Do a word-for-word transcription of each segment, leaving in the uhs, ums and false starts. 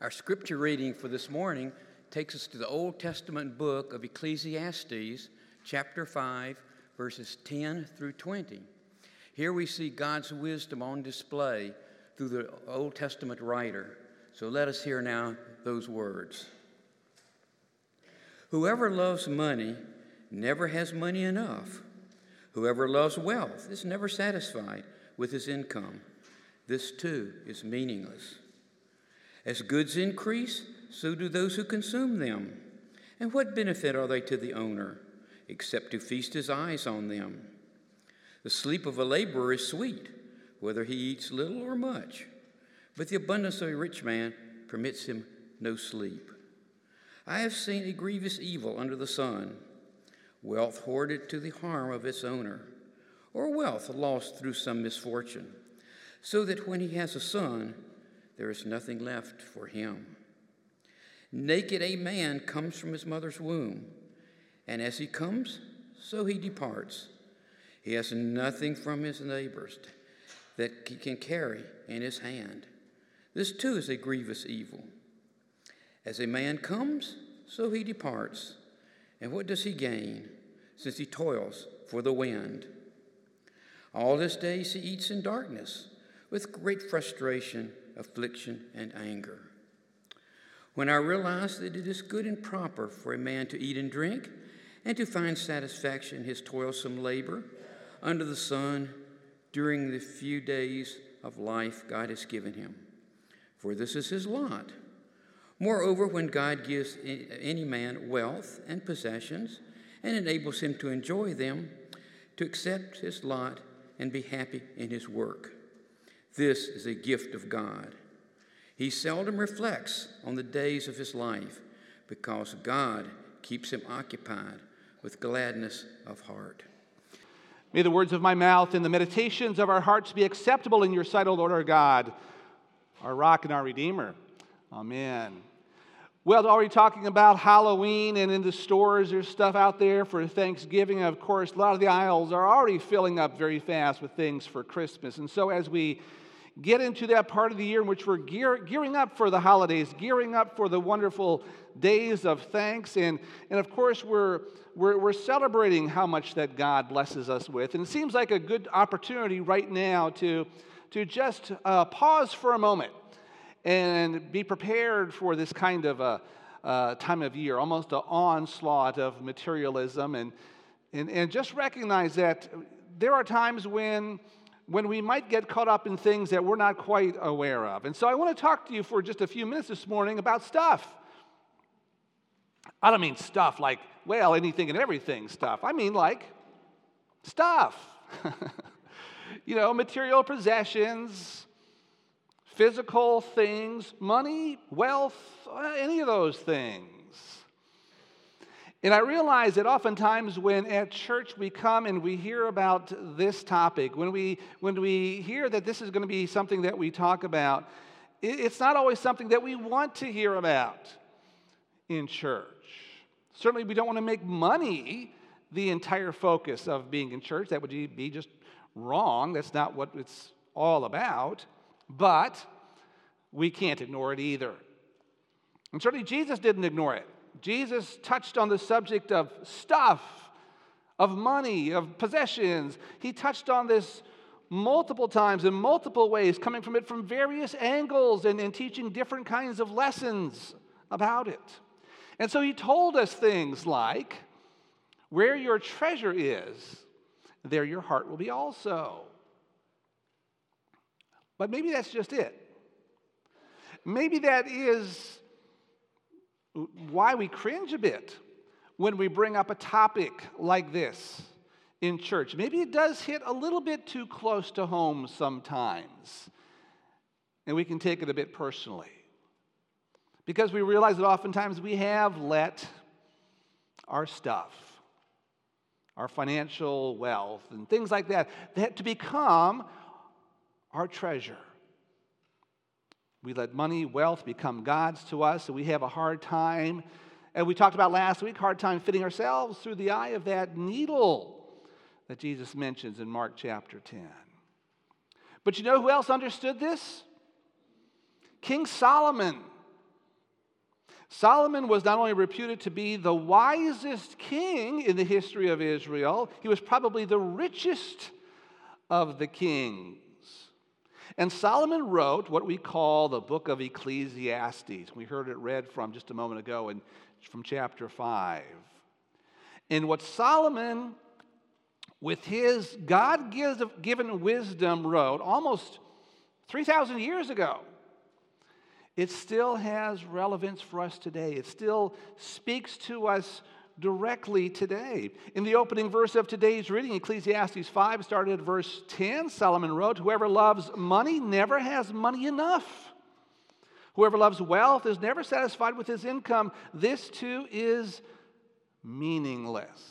Our scripture reading for this morning takes us to the Old Testament book of Ecclesiastes, chapter five, verses ten through twenty. Here we see God's wisdom on display through the Old Testament writer. So let us hear now those words. Whoever loves money never has money enough. Whoever loves wealth is never satisfied with his income. This too is meaningless. As goods increase, so do those who consume them. And what benefit are they to the owner, except to feast his eyes on them? The sleep of a laborer is sweet, whether he eats little or much, but the abundance of a rich man permits him no sleep. I have seen a grievous evil under the sun, wealth hoarded to the harm of its owner, or wealth lost through some misfortune, so that when he has a son, there is nothing left for him. Naked a man comes from his mother's womb, and as he comes, so he departs. He has nothing from his neighbors that he can carry in his hand. This too is a grievous evil. As a man comes, so he departs. And what does he gain, since he toils for the wind? All his days he eats in darkness, with great frustration, affliction, and anger. When I realize that it is good and proper for a man to eat and drink, and to find satisfaction in his toilsome labor under the sun during the few days of life God has given him, for this is his lot. Moreover, when God gives any man wealth and possessions and enables him to enjoy them, to accept his lot and be happy in his work, this is a gift of God. He seldom reflects on the days of his life because God keeps him occupied with gladness of heart. May the words of my mouth and the meditations of our hearts be acceptable in your sight, O Lord our God, our rock and our Redeemer. Amen. Well, already talking about Halloween, and in the stores there's stuff out there for Thanksgiving. Of course, a lot of the aisles are already filling up very fast with things for Christmas. And so as we get into that part of the year in which we're gear, gearing up for the holidays, gearing up for the wonderful days of thanks, and, and of course we're, we're, we're celebrating how much that God blesses us with. And it seems like a good opportunity right now to, to just uh, pause for a moment and be prepared for this kind of a, a time of year, almost an onslaught of materialism, and, and, and just recognize that there are times when, when we might get caught up in things that we're not quite aware of. And so I want to talk to you for just a few minutes this morning about stuff. I don't mean stuff like, well, anything and everything stuff. I mean like stuff. You know, material possessions, physical things, money, wealth, any of those things. And I realize that oftentimes when at church we come and we hear about this topic, when we when we hear that this is going to be something that we talk about, it's not always something that we want to hear about in church. Certainly we don't want to make money the entire focus of being in church. That would be just wrong. That's not what it's all about. But we can't ignore it either. And certainly Jesus didn't ignore it. Jesus touched on the subject of stuff, of money, of possessions. He touched on this multiple times in multiple ways, coming from it from various angles and, and teaching different kinds of lessons about it. And so he told us things like, where your treasure is, there your heart will be also. But maybe that's just it. Maybe that is why we cringe a bit when we bring up a topic like this in church. Maybe it does hit a little bit too close to home sometimes, and we can take it a bit personally. Because we realize that oftentimes we have let our stuff, our financial wealth, and things like that, that to become our treasure. We let money, wealth become gods to us, and we have a hard time, and we talked about last week, hard time fitting ourselves through the eye of that needle that Jesus mentions in Mark chapter ten. But you know who else understood this? King Solomon. Solomon was not only reputed to be the wisest king in the history of Israel, he was probably the richest of the kings. And Solomon wrote what we call the book of Ecclesiastes. We heard it read from just a moment ago in, from chapter five. And what Solomon, with his God-given wisdom, wrote almost three thousand years ago, it still has relevance for us today. It still speaks to us directly today. In the opening verse of today's reading, Ecclesiastes five, started at verse ten, Solomon wrote, "Whoever loves money never has money enough. Whoever loves wealth is never satisfied with his income. This too is meaningless."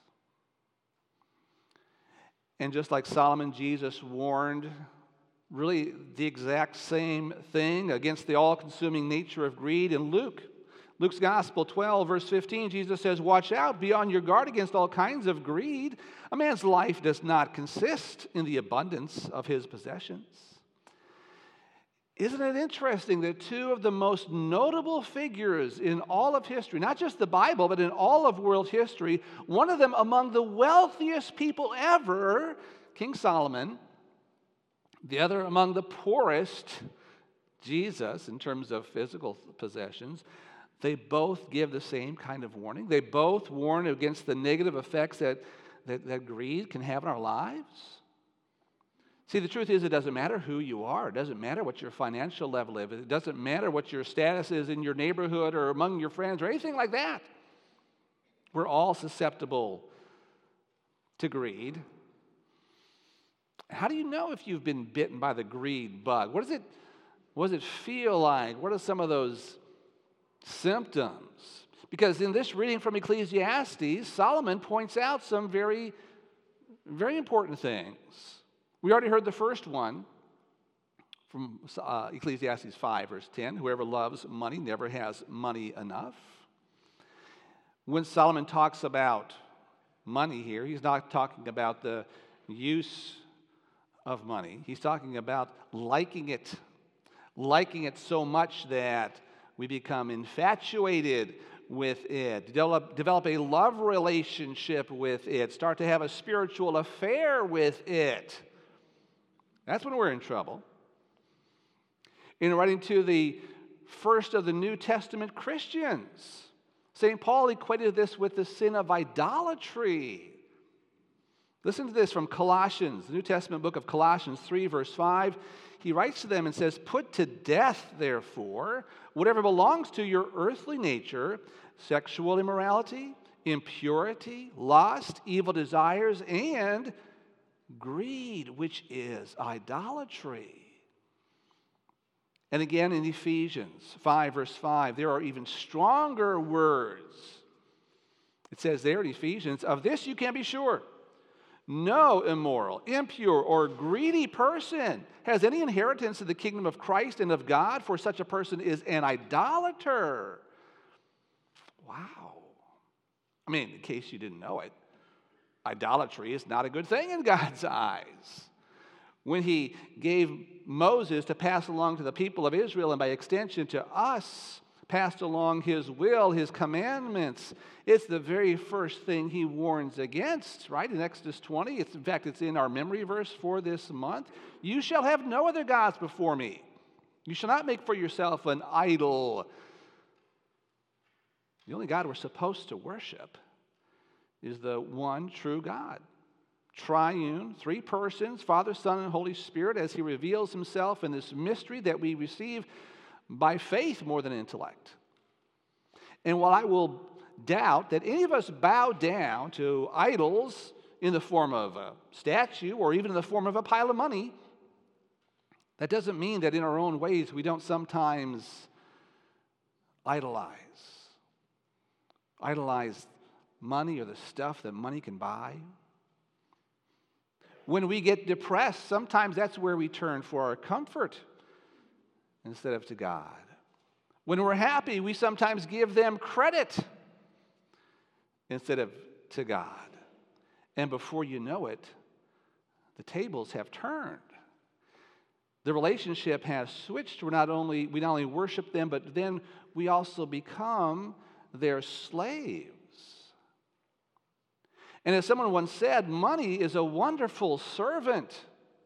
And just like Solomon, Jesus warned really the exact same thing against the all-consuming nature of greed in Luke. Luke's Gospel twelve, verse fifteen, Jesus says, "Watch out, be on your guard against all kinds of greed. A man's life does not consist in the abundance of his possessions." Isn't it interesting that two of the most notable figures in all of history, not just the Bible, but in all of world history, one of them among the wealthiest people ever, King Solomon, the other among the poorest, Jesus, in terms of physical possessions, they both give the same kind of warning. They both warn against the negative effects that, that, that greed can have in our lives. See, the truth is, it doesn't matter who you are. It doesn't matter what your financial level is. It doesn't matter what your status is in your neighborhood or among your friends or anything like that. We're all susceptible to greed. How do you know if you've been bitten by the greed bug? What does it, what does it feel like? What are some of those symptoms? Because in this reading from Ecclesiastes, Solomon points out some very, very important things. We already heard the first one from uh, Ecclesiastes five, verse ten. Whoever loves money never has money enough. When Solomon talks about money here, he's not talking about the use of money. He's talking about liking it, liking it so much that we become infatuated with it, develop, develop a love relationship with it, start to have a spiritual affair with it. That's when we're in trouble. In writing to the first of the New Testament Christians, Saint Paul equated this with the sin of idolatry. Listen to this from Colossians, the New Testament book of Colossians three, verse five. He writes to them and says, "Put to death, therefore, whatever belongs to your earthly nature, sexual immorality, impurity, lust, evil desires, and greed," which is idolatry. And again in Ephesians five, verse five, there are even stronger words. It says there in Ephesians, "Of this you can be sure. No immoral, impure, or greedy person has any inheritance in the kingdom of Christ and of God, for such a person is an idolater." Wow. I mean, in case you didn't know it, idolatry is not a good thing in God's eyes. When he gave Moses to pass along to the people of Israel, and by extension to us, passed along his will, his commandments, it's the very first thing he warns against, right? In Exodus twenty, it's, in fact, it's in our memory verse for this month. "You shall have no other gods before me. You shall not make for yourself an idol." The only God we're supposed to worship is the one true God. Triune, three persons, Father, Son, and Holy Spirit, as he reveals himself in this mystery that we receive by faith more than intellect. And while I will doubt that any of us bow down to idols in the form of a statue or even in the form of a pile of money, that doesn't mean that in our own ways we don't sometimes idolize. Idolize money or the stuff that money can buy. When we get depressed, sometimes that's where we turn for our comfort instead of to God. When we're happy, we sometimes give them credit instead of to God. And before you know it, the tables have turned. The relationship has switched. We're not only, we not only worship them, but then we also become their slaves. And as someone once said, money is a wonderful servant,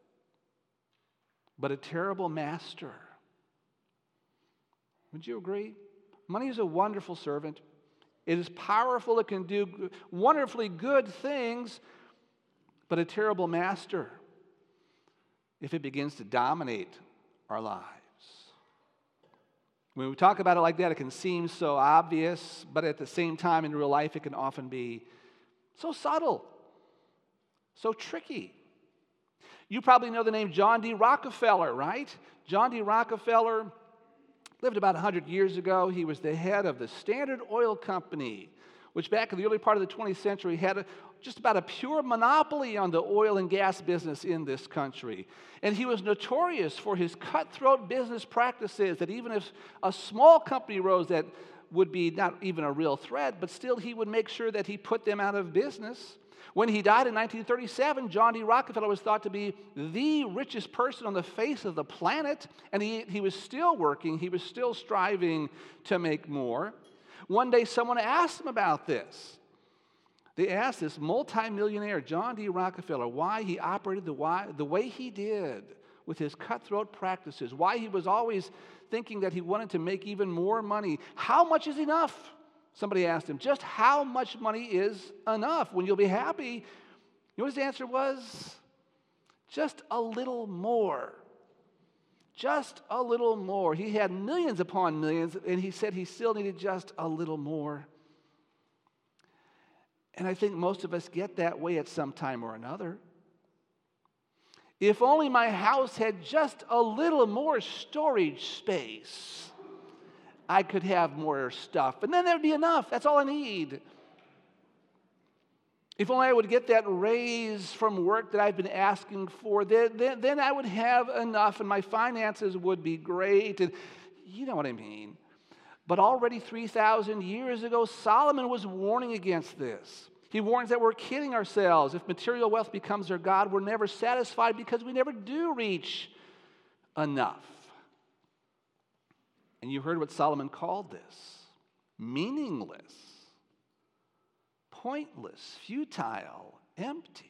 but a terrible master. Would you agree? Money is a wonderful servant. It is powerful. It can do wonderfully good things, but a terrible master if it begins to dominate our lives. When we talk about it like that, it can seem so obvious, but at the same time in real life, it can often be so subtle, so tricky. You probably know the name John D. Rockefeller, right? John D. Rockefeller lived about one hundred years ago. He was the head of the Standard Oil Company, which back in the early part of the twentieth century had a, just about a pure monopoly on the oil and gas business in this country. And he was notorious for his cutthroat business practices, that even if a small company rose that would be not even a real threat, but still he would make sure that he put them out of business. When he died in nineteen thirty-seven, John D. Rockefeller was thought to be the richest person on the face of the planet, and he, he was still working, he was still striving to make more. One day someone asked him about this. They asked this multimillionaire, John D. Rockefeller, why he operated the, why, the way he did with his cutthroat practices, why he was always thinking that he wanted to make even more money. How much is enough? Somebody asked him, just how much money is enough when you'll be happy? You know what his answer was? Just a little more. Just a little more. He had millions upon millions, and he said he still needed just a little more. And I think most of us get that way at some time or another. If only my house had just a little more storage space, I could have more stuff. And then there'd be enough. That's all I need. If only I would get that raise from work that I've been asking for, then, then, then I would have enough and my finances would be great. And you know what I mean. But already three thousand years ago, Solomon was warning against this. He warns that we're kidding ourselves. If material wealth becomes our God, we're never satisfied because we never do reach enough. And you heard what Solomon called this: meaningless, pointless, futile, empty.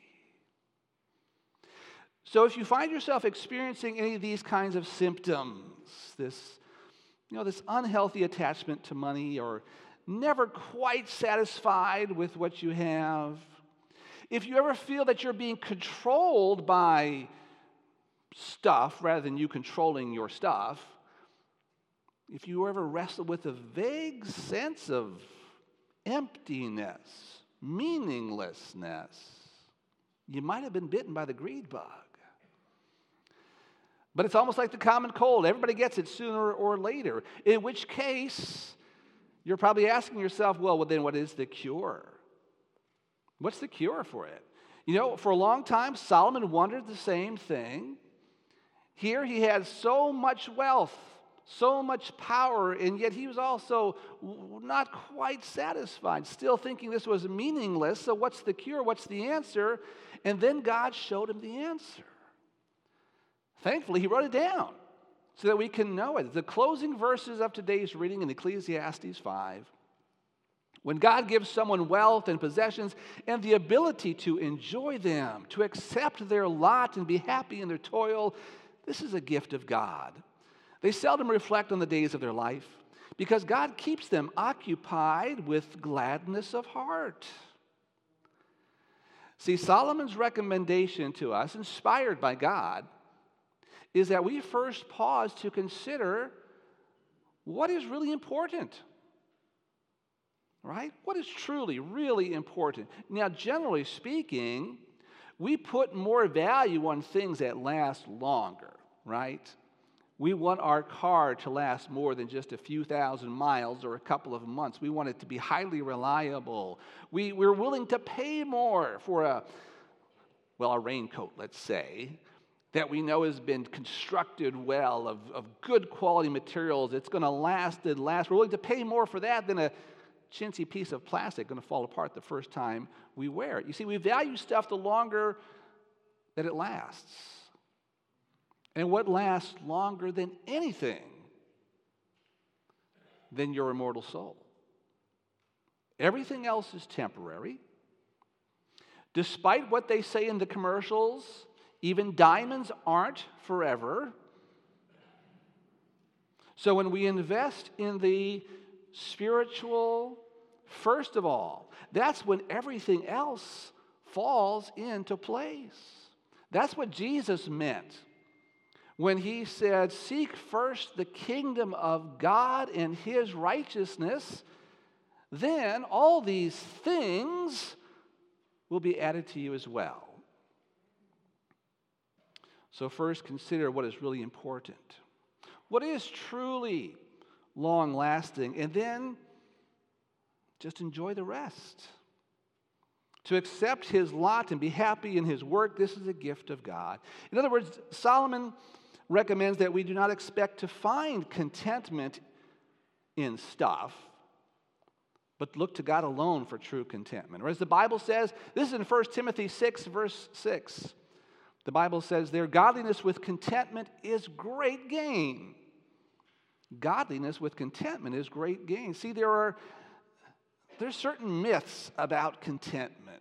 So if you find yourself experiencing any of these kinds of symptoms, this, you know, this unhealthy attachment to money, or never quite satisfied with what you have, if you ever feel that you're being controlled by stuff rather than you controlling your stuff, if you ever wrestle with a vague sense of emptiness, meaninglessness, you might have been bitten by the greed bug. But it's almost like the common cold. Everybody gets it sooner or later, in which case you're probably asking yourself, well, well, then what is the cure? What's the cure for it? You know, for a long time, Solomon wondered the same thing. Here he had so much wealth, so much power, and yet he was also not quite satisfied, still thinking this was meaningless. So what's the cure? What's the answer? And then God showed him the answer. Thankfully, he wrote it down so that we can know it. The closing verses of today's reading in Ecclesiastes five. When God gives someone wealth and possessions and the ability to enjoy them, to accept their lot and be happy in their toil, this is a gift of God. They seldom reflect on the days of their life because God keeps them occupied with gladness of heart. See, Solomon's recommendation to us, inspired by God, is that we first pause to consider what is really important, right? What is truly, really important? Now, generally speaking, we put more value on things that last longer, right? We want our car to last more than just a few thousand miles or a couple of months. We want it to be highly reliable. We, we're willing to pay more for a, well, a raincoat, let's say, that we know has been constructed well, of, of good quality materials. It's going to last and last. We're willing to pay more for that than a chintzy piece of plastic going to fall apart the first time we wear it. You see, we value stuff the longer that it lasts. And what lasts longer than anything than your immortal soul? Everything else is temporary. Despite what they say in the commercials, even diamonds aren't forever. So when we invest in the spiritual, first of all, that's when everything else falls into place. That's what Jesus meant when he said, seek first the kingdom of God and his righteousness, then all these things will be added to you as well. So first, consider what is really important. What is truly long-lasting, and then just enjoy the rest. To accept his lot and be happy in his work, this is a gift of God. In other words, Solomon recommends that we do not expect to find contentment in stuff, but look to God alone for true contentment. Or as the Bible says, this is in First Timothy six, verse six. The Bible says, their godliness with contentment is great gain. Godliness with contentment is great gain. See, there are there's certain myths about contentment.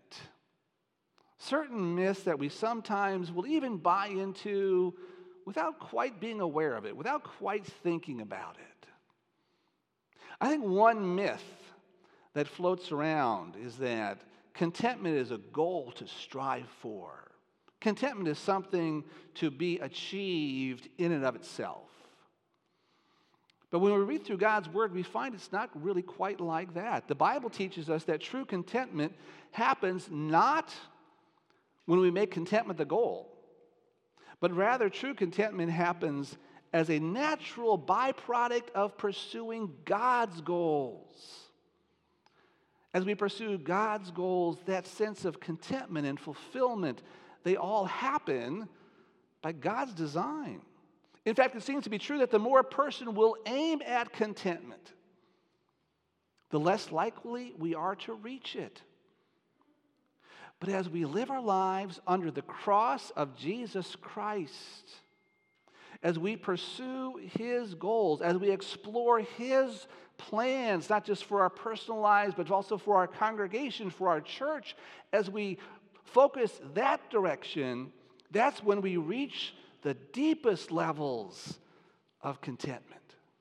Certain myths that we sometimes will even buy into without quite being aware of it, without quite thinking about it. I think one myth that floats around is that contentment is a goal to strive for. Contentment is something to be achieved in and of itself. But when we read through God's word, we find it's not really quite like that. The Bible teaches us that true contentment happens not when we make contentment the goal, but rather true contentment happens as a natural byproduct of pursuing God's goals. As we pursue God's goals, that sense of contentment and fulfillment, they all happen by God's design. In fact, it seems to be true that the more a person will aim at contentment, the less likely we are to reach it. But as we live our lives under the cross of Jesus Christ, as we pursue his goals, as we explore his plans, not just for our personal lives, but also for our congregation, for our church, as we focus that direction, that's when we reach the deepest levels of contentment.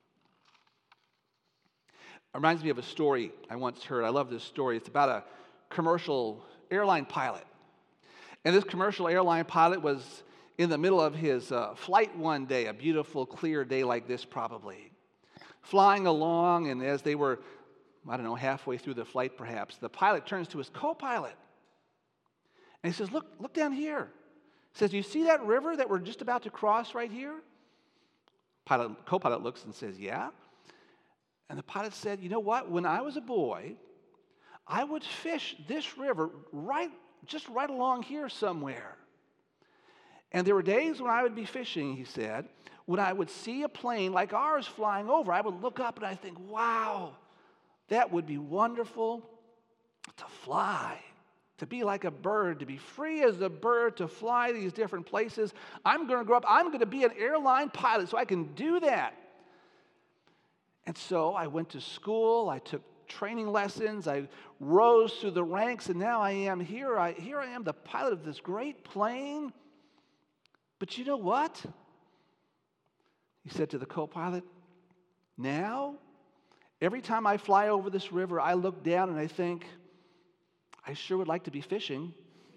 It reminds me of a story I once heard. I love this story. It's about a commercial airline pilot. And this commercial airline pilot was in the middle of his uh, flight one day, a beautiful, clear day like this probably, flying along, and as they were, I don't know, halfway through the flight perhaps, the pilot turns to his co-pilot, and he says, look, look down here. He says, do you see that river that we're just about to cross right here? Pilot, co-pilot looks and says, yeah. And the pilot said, you know what? When I was a boy, I would fish this river right, just right along here somewhere. And there were days when I would be fishing, he said, when I would see a plane like ours flying over, I would look up and I think, wow, that would be wonderful to fly. To be like a bird, to be free as a bird, to fly these different places. I'm going to grow up, I'm going to be an airline pilot so I can do that. And so I went to school, I took training lessons, I rose through the ranks, and now I am here. I, here I am, the pilot of this great plane. But you know what? He said to the co-pilot, now, every time I fly over this river, I look down and I think, I sure would like to be fishing.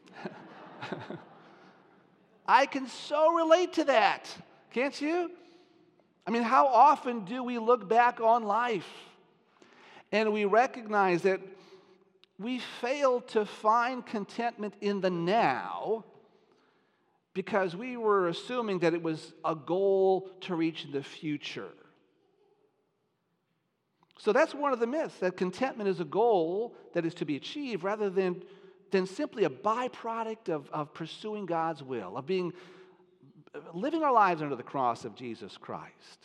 I can so relate to that, can't you? I mean, how often do we look back on life and we recognize that we fail to find contentment in the now because we were assuming that it was a goal to reach in the future. So that's one of the myths, that contentment is a goal that is to be achieved rather than, than simply a byproduct of, of pursuing God's will, of being, living our lives under the cross of Jesus Christ.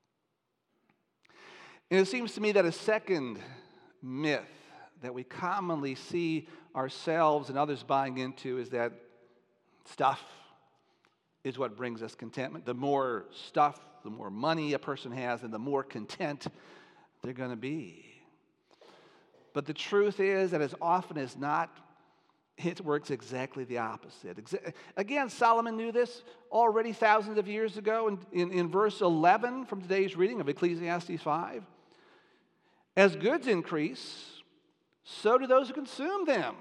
And it seems to me that a second myth that we commonly see ourselves and others buying into is that stuff, is what brings us contentment. The more stuff, the more money a person has, and the more content they're going to be. But the truth is that as often as not, it works exactly the opposite. Again, Solomon knew this already thousands of years ago in, in, in verse eleven from today's reading of Ecclesiastes five. As goods increase, so do those who consume them.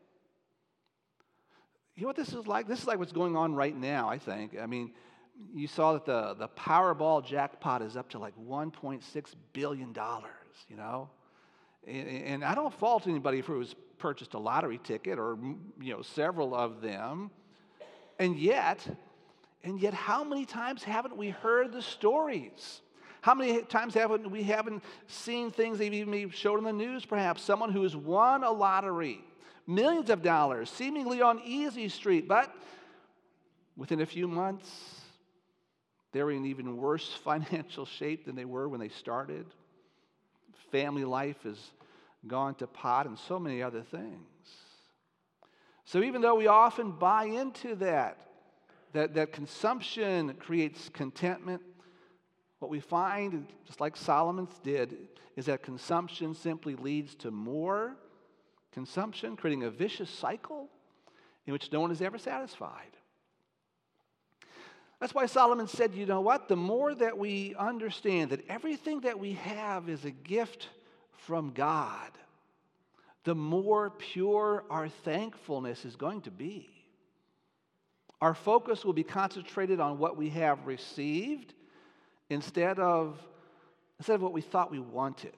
You know what this is like? This is like what's going on right now, I think. I mean, you saw that the, the Powerball jackpot is up to like one point six billion dollars, you know? And, and I don't fault anybody who's purchased a lottery ticket or, you know, several of them. And yet, and yet how many times haven't we heard the stories? How many times haven't we haven't seen things they've even showed on the news, perhaps? Someone who has won a lottery, millions of dollars, seemingly on easy street, but within a few months, they're in even worse financial shape than they were when they started. Family life has gone to pot and so many other things. So even though we often buy into that, that, that consumption creates contentment, what we find, just like Solomon did, is that consumption simply leads to more consumption, creating a vicious cycle in which no one is ever satisfied. That's why Solomon said, you know what? The more that we understand that everything that we have is a gift from God, the more pure our thankfulness is going to be. Our focus will be concentrated on what we have received instead of, instead of what we thought we wanted.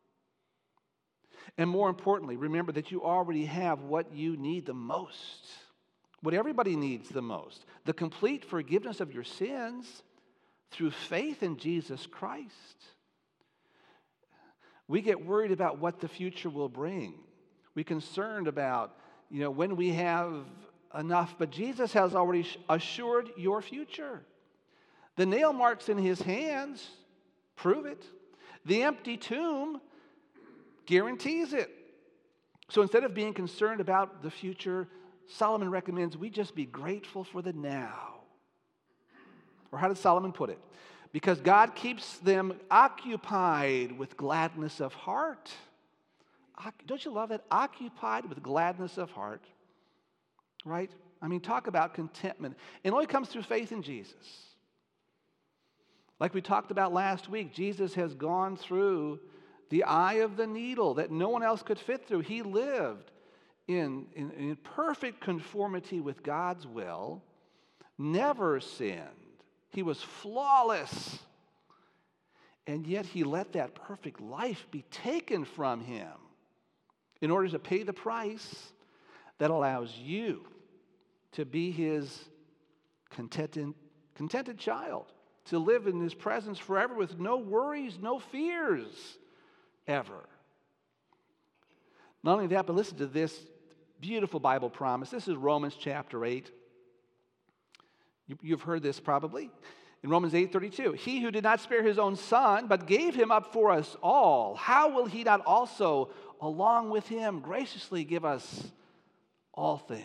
And more importantly, remember that you already have what you need the most, what everybody needs the most, the complete forgiveness of your sins through faith in Jesus Christ. We get worried about what the future will bring. We're concerned about, you know, when we have enough, but Jesus has already assured your future. The nail marks in his hands prove it. The empty tomb guarantees it. So instead of being concerned about the future, Solomon recommends we just be grateful for the now. Or how did Solomon put it? Because God keeps them occupied with gladness of heart. Don't you love that? Occupied with gladness of heart. Right? I mean, talk about contentment. It only comes through faith in Jesus. Like we talked about last week, Jesus has gone through the eye of the needle that no one else could fit through. He lived in, in, in perfect conformity with God's will, never sinned. He was flawless. And yet he let that perfect life be taken from him in order to pay the price that allows you to be his contented, contented child, to live in his presence forever with no worries, no fears, ever. Not only that, but listen to this beautiful Bible promise. This is Romans chapter eight. You've heard this probably. In Romans eight thirty-two, he who did not spare his own son, but gave him up for us all, how will he not also, along with him, graciously give us all things?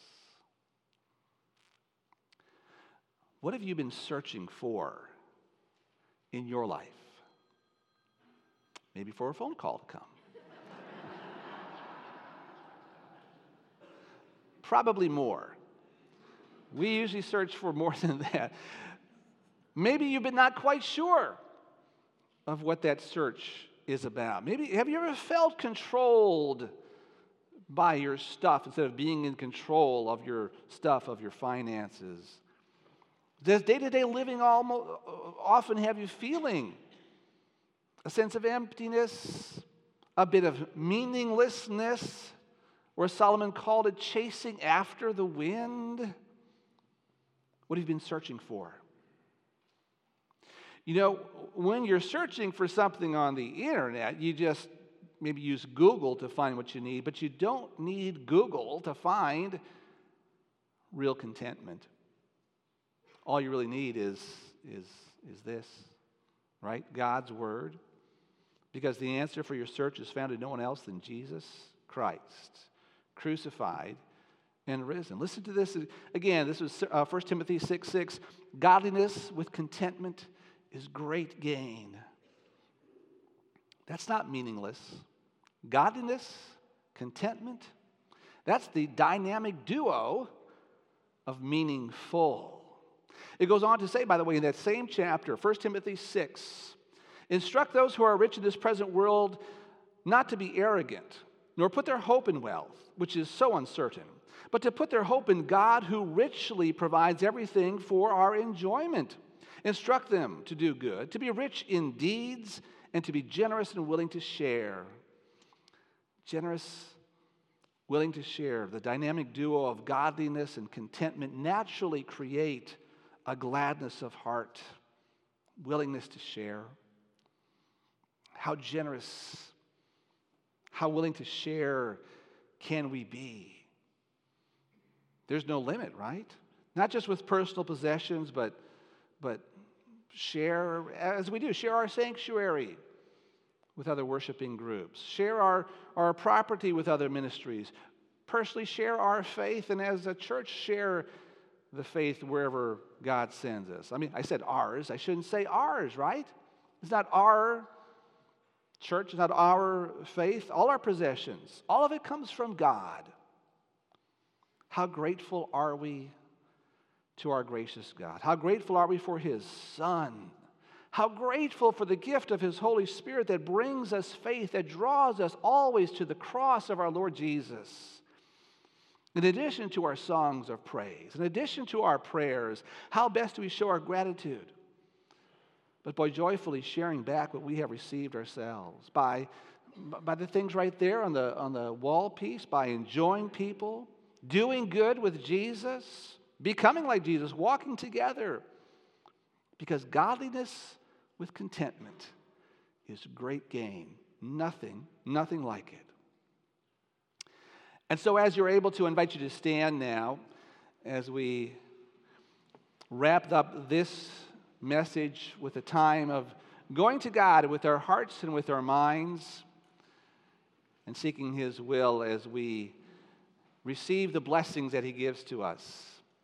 What have you been searching for in your life? Maybe for a phone call to come. Probably more. We usually search for more than that. Maybe you've been not quite sure of what that search is about. Maybe, have you ever felt controlled by your stuff instead of being in control of your stuff, of your finances? Does day-to-day living almost, often have you feeling a sense of emptiness, a bit of meaninglessness, or Solomon called it chasing after the wind? What have you been searching for? You know, when you're searching for something on the internet, you just maybe use Google to find what you need, but you don't need Google to find real contentment. All you really need is, is, is this, right? God's Word. Because the answer for your search is found in no one else than Jesus Christ, crucified and risen. Listen to this again. This was uh, First Timothy six six. Godliness with contentment is great gain. That's not meaningless. Godliness, contentment, that's the dynamic duo of meaningful. It goes on to say, by the way, in that same chapter, First Timothy six, instruct those who are rich in this present world not to be arrogant, nor put their hope in wealth, which is so uncertain, but to put their hope in God, who richly provides everything for our enjoyment. Instruct them to do good, to be rich in deeds, and to be generous and willing to share. Generous, willing to share. The dynamic duo of godliness and contentment naturally create a gladness of heart, willingness to share. How generous, how willing to share can we be? There's no limit, right? Not just with personal possessions, but, but share, as we do, share our sanctuary with other worshiping groups. Share our, our property with other ministries. Personally share our faith, and as a church, share the faith wherever God sends us. I mean, I said ours. I shouldn't say ours, right? It's not our church, it's not our faith. All our possessions, all of it comes from God. How grateful are we to our gracious God? How grateful are we for His Son? How grateful for the gift of His Holy Spirit that brings us faith, that draws us always to the cross of our Lord Jesus. In addition to our songs of praise, in addition to our prayers, how best do we show our gratitude? But by joyfully sharing back what we have received ourselves, by, by the things right there on the, on the wall piece, by enjoying people, doing good with Jesus, becoming like Jesus, walking together. Because godliness with contentment is great gain. Nothing, nothing like it. And so as you're able to, invite you to stand now as we wrap up this message with a time of going to God with our hearts and with our minds and seeking His will as we receive the blessings that He gives to us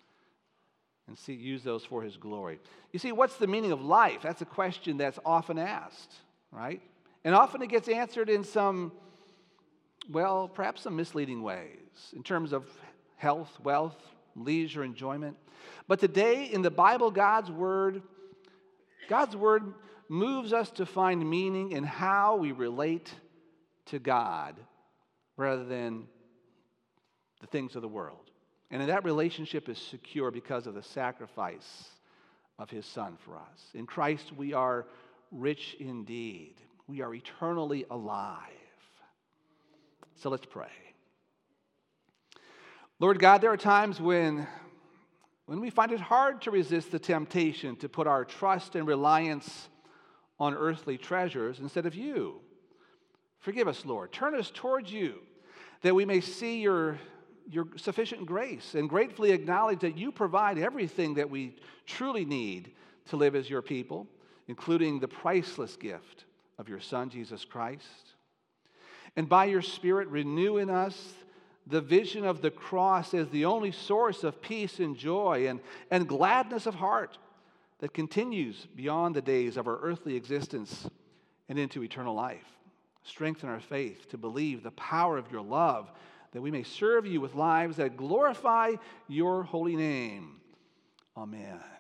and see, use those for His glory. You see, what's the meaning of life? That's a question that's often asked, right? And often it gets answered in some, well, perhaps some misleading ways in terms of health, wealth, leisure, enjoyment. But today in the Bible, God's Word, God's Word moves us to find meaning in how we relate to God rather than the things of the world. And that relationship is secure because of the sacrifice of His Son for us. In Christ we are rich indeed. We are eternally alive. So let's pray. Lord God, there are times when, when we find it hard to resist the temptation to put our trust and reliance on earthly treasures instead of You. Forgive us, Lord. Turn us towards You, that we may see Your Your sufficient grace and gratefully acknowledge that You provide everything that we truly need to live as Your people, including the priceless gift of Your Son, Jesus Christ. And by Your Spirit, renew in us the vision of the cross as the only source of peace and joy and, and gladness of heart that continues beyond the days of our earthly existence and into eternal life. Strengthen our faith to believe the power of Your love, that we may serve You with lives that glorify Your holy name. Amen.